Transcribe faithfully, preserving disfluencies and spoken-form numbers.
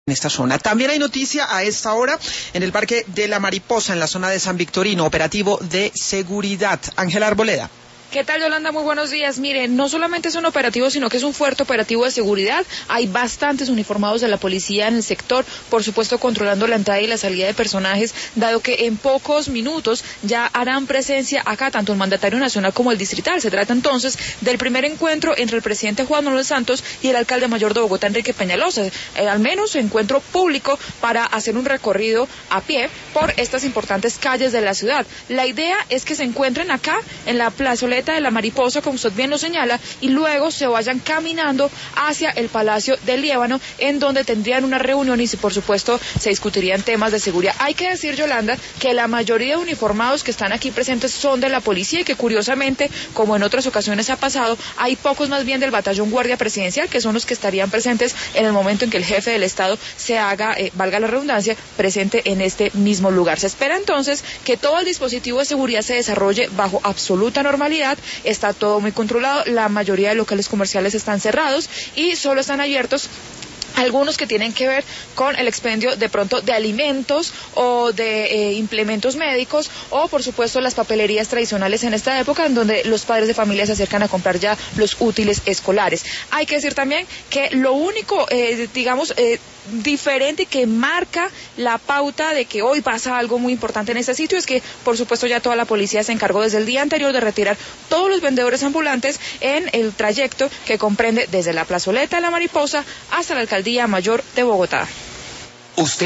en esta zona. También hay noticia a esta hora en el Parque de la Mariposa, en la zona de San Victorino, operativo de seguridad. Ángela Arboleda. ¿Qué tal, Yolanda? Muy buenos días. Miren, no solamente es un operativo, sino que es un fuerte operativo de seguridad. Hay bastantes uniformados de la policía en el sector, por supuesto controlando la entrada y la salida de personajes, dado que en pocos minutos ya harán presencia acá tanto el mandatario nacional como el distrital. Se trata entonces del primer encuentro entre el presidente Juan Manuel Santos y el alcalde mayor de Bogotá, Enrique Peñalosa. Eh, al menos encuentro público para hacer un recorrido a pie por estas importantes calles de la ciudad. La idea es que se encuentren acá en la plazoleta de la Mariposa, como usted bien lo señala, y luego se vayan caminando hacia el Palacio del Líbano, en donde tendrían una reunión y por supuesto se discutirían temas de seguridad. Hay que decir, Yolanda, que la mayoría de uniformados que están aquí presentes son de la policía y que curiosamente, como en otras ocasiones ha pasado, hay pocos más bien del batallón Guardia Presidencial, que son los que estarían presentes en el momento en que el jefe del Estado se haga, eh, valga la redundancia, presente en este mismo lugar. Se espera entonces que todo el dispositivo de seguridad se desarrolle bajo absoluta normalidad. Está todo muy controlado, la mayoría de locales comerciales están cerrados y solo están abiertos algunos que tienen que ver con el expendio de pronto de alimentos o de eh, implementos médicos, o por supuesto las papelerías tradicionales en esta época, en donde los padres de familia se acercan a comprar ya los útiles escolares. Hay que decir también que lo único, eh, digamos, eh, diferente que marca la pauta de que hoy pasa algo muy importante en este sitio es que por supuesto ya toda la policía se encargó desde el día anterior de retirar todos los vendedores ambulantes en el trayecto que comprende desde la plazoleta de la Mariposa hasta la Alcaldía Mayor de Bogotá. Usted